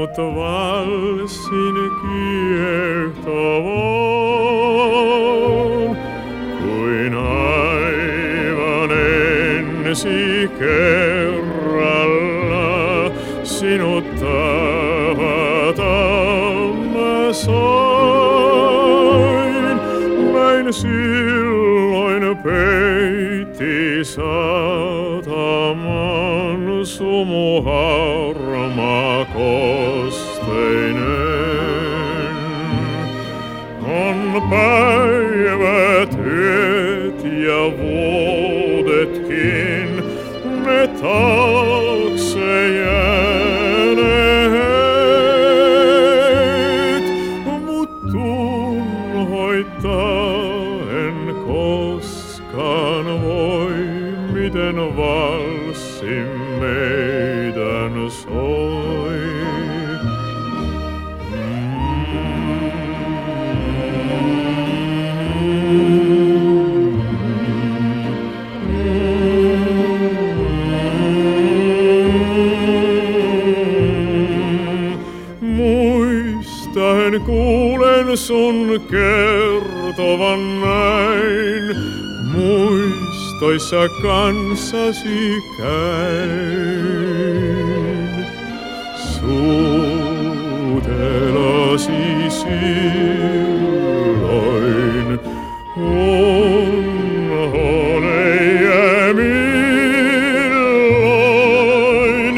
sinut valssin kiehtovan, kuin aivan ensi kerralla sinut tavata mä sain. Näin silloin peitti sataman sumu harmaa kosteinen. On päivät, yöt ja vuodetkin ne taakse jääneet, mut tunhoittaen koskaan voi, miten valssi meidän soi. Muistaen kuulen sun kertovan näin, muistoissa kanssasi käyn. Suutelasi silloin unhon ei jää milloin.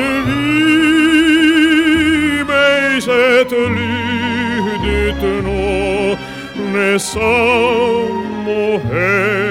Viimeiset lyhdyt nuo, ne sammu